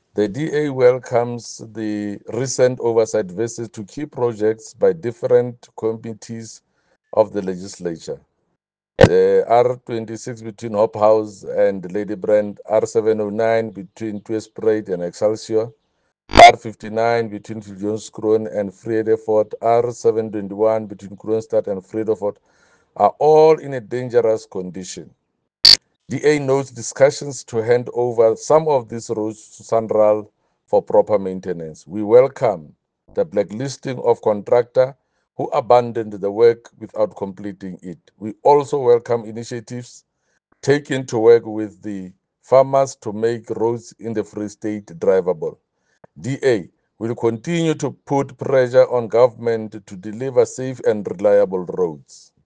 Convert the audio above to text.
The DA welcomes the recent oversight visits to key projects by different committees of the legislature. The R26 between Hop House and Lady Brand, R709 between Tweespruit and Excelsior, R59 between Viljoenskroon and Vredefort, R721 between Kroonstad and Vredefort are all in a dangerous condition. DA notes discussions to hand over some of these roads to Sanral for proper maintenance. We welcome the blacklisting of contractor who abandoned the work without completing it. We also welcome initiatives taken to work with the farmers to make roads in the Free State drivable. DA will continue to put pressure on government to deliver safe and reliable roads.